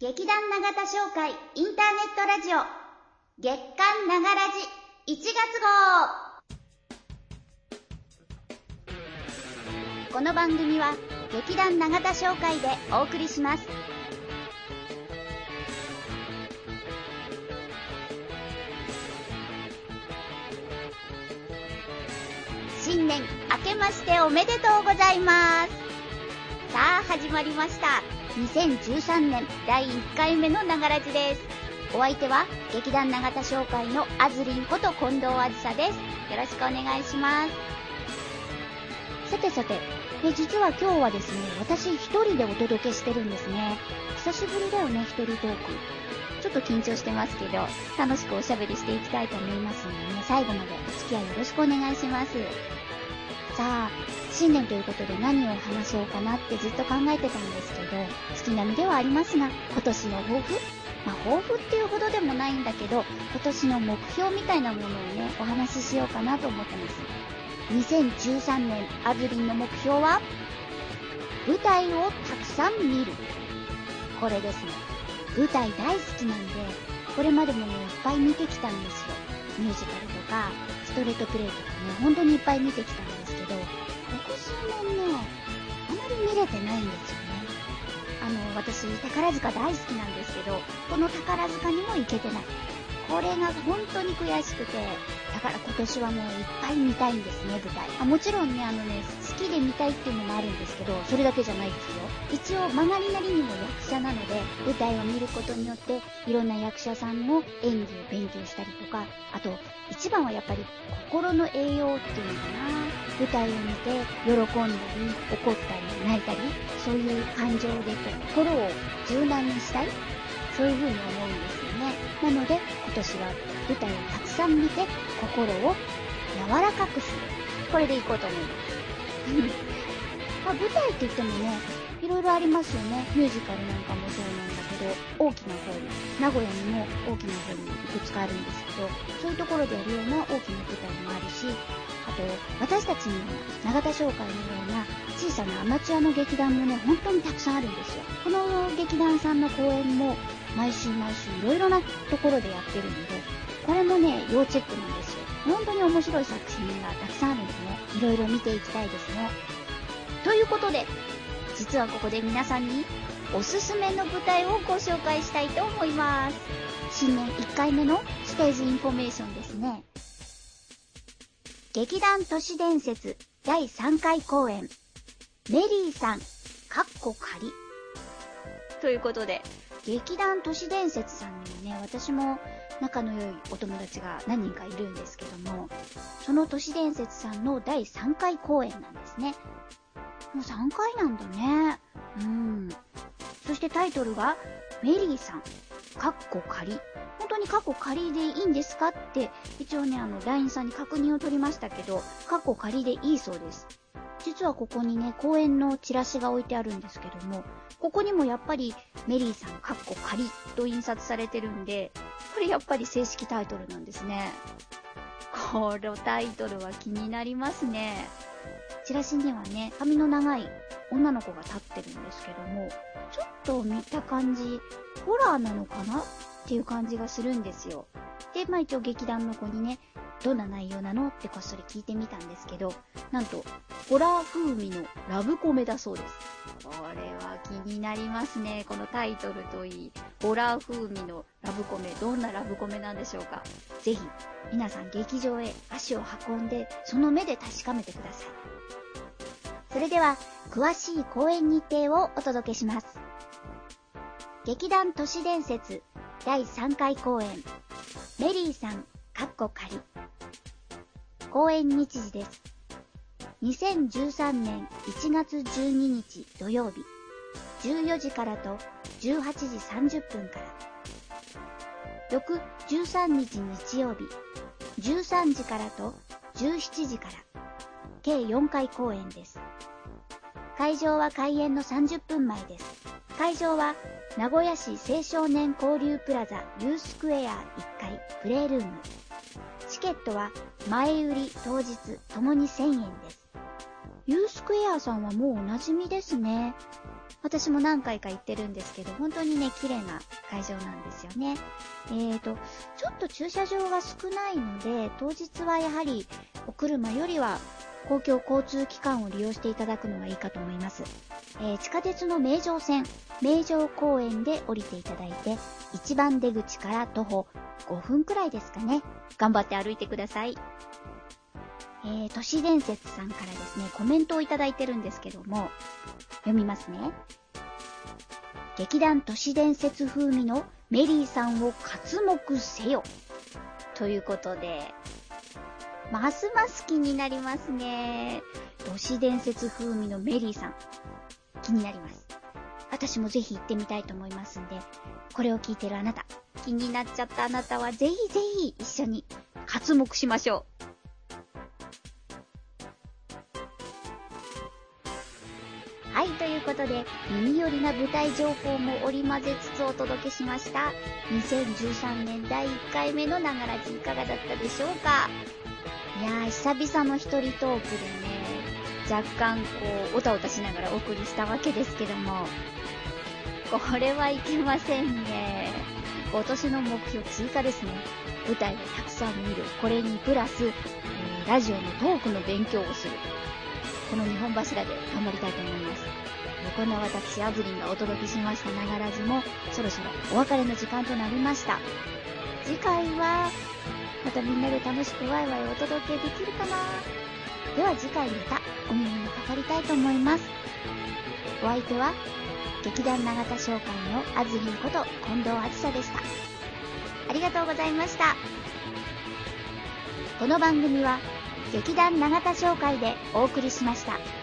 劇団永田商会インターネットラジオ月刊ながらじ1月号。この番組は劇団永田商会でお送りします。新年明けましておめでとうございます。さあ始まりました。2013年第1回目のながらじです。お相手は劇団永田商会のあずりんこと近藤あずさです。よろしくお願いします。さて、実は今日はですね、私一人でお届けしてるんですね。久しぶりだよね、一人トーク。ちょっと緊張してますけど、楽しくおしゃべりしていきたいと思いますのでね、最後までお付き合いよろしくお願いします。さあ、新年ということで何を話そうかなってずっと考えてたんですけど、月並みではありますが、今年の抱負？抱負っていうほどでもないんだけど、今年の目標みたいなものをね、お話ししようかなと思ってます。2013年あずりんの目標は、舞台をたくさん見る。これですね。舞台大好きなんで、これまでもね、いっぱい見てきたんですよ。ミュージカルとか、ストレートプレイとかね、本当にいっぱい見てきたんですけど、ここ数年ね、あまり見れてないんですよね。私、宝塚大好きなんですけど、この宝塚にも行けてない。これが本当に悔しくて、だから今年はもういっぱい見たいんですね、舞台。もちろんね、好きで見たいっていうのもあるんですけど、それだけじゃないですよ。一応、曲がりなりにも役者なので、舞台を見ることによって、いろんな役者さんの演技を勉強したりとか、あと、一番はやっぱり心の栄養っていうのかな。舞台を見て、喜んだり、怒ったり、泣いたり、そういう感情で心を柔軟にしたい。そういう風に思うんですよね。なので、今年は舞台をたくさん見て、心を柔らかくする。これでいこうと思います。舞台って言ってもね、いろいろありますよね。ミュージカルなんかもそうなんだけど、大きな方に、名古屋にも大きな方にいくつかあるんですけど、そういうところでやるような大きな舞台もあるし、あと、私たちに永田商会のような小さなアマチュアの劇団もね、本当にたくさんあるんですよ。この劇団さんの公演も毎週いろいろなところでやってるので、これもね、要チェックなんですよ。本当に面白い作品がたくさんあるんでね、いろいろ見ていきたいですね。ということで、実はここで皆さんにおすすめの舞台をご紹介したいと思います。新年1回目のステージインフォメーションですね。劇団都市伝説第3回公演、メリーさん仮ということで、劇団都市伝説さんにはね、私も仲の良いお友達が何人かいるんですけども、その都市伝説さんの第3回公演なんですね。もう3回なんだね。そしてタイトルがメリーさん仮。本当に仮でいいんですかって一応ね、LINE さんに確認を取りましたけど、仮でいいそうです。実はここにね、公演のチラシが置いてあるんですけども、ここにもやっぱりメリーさん仮と印刷されてるんで、これやっぱり正式タイトルなんですね。このタイトルは気になりますね。チラシにはね、髪の長い女の子が立ってるんですけども、ちょっと見た感じ、ホラーなのかなっていう感じがするんですよ。で、一応劇団の子にね、どんな内容なのってこっそり聞いてみたんですけど、なんと、ホラー風味のラブコメだそうです。これは気になりますね。このタイトルといい、ホラー風味のラブコメ、どんなラブコメなんでしょうか。ぜひ、皆さん劇場へ足を運んで、その目で確かめてください。それでは、詳しい公演日程をお届けします。劇団都市伝説第3回公演、メリーさん仮。公演日時です。2013年1月12日土曜日、14時からと18時30分から。翌13日日曜日、13時からと17時から。計4回公演です。会場は開演の30分前です。会場は名古屋市青少年交流プラザユースクエア1階プレイルーム。チケットは前売り当日ともに1000円です。ユースクエアさんはもうおなじみですね。 私も何回か行ってるんですけど、本当にね、綺麗な会場なんですよね。ちょっと駐車場が少ないので、当日はやはりお車よりは公共交通機関を利用していただくのがいいかと思います。地下鉄の名城線、名城公園で降りていただいて、一番出口から徒歩5分くらいですかね。頑張って歩いてください。都市伝説さんからですね、コメントをいただいてるんですけども、読みますね。劇団都市伝説風味のメリーさんを刮目せよ。ということで、ますます気になりますね。都市伝説風味のメリーさん、気になります。私もぜひ行ってみたいと思いますんで、これを聞いてるあなた、気になっちゃったあなたはぜひぜひ一緒に刮目しましょう。はい、ということで、耳寄りな舞台情報も織り交ぜつつお届けしました。2013年第1回目のながらじいかがだったでしょうか。いやー、久々の一人トークでね、若干おたおたしながらお送りしたわけですけども、これはいけませんね。今年の目標追加ですね。舞台をたくさん見る。これにプラス、ラジオのトークの勉強をする。この2本柱で頑張りたいと思います。こんな私、アブリンがお届けしましたながらじも、そろそろお別れの時間となりました。次回は、またみんなで楽しくワイワイお届けできるかな。では次回またお耳にかかりたいと思います。お相手は、劇団永田商会のあずりんこと近藤あずさでした。ありがとうございました。この番組は劇団永田商会でお送りしました。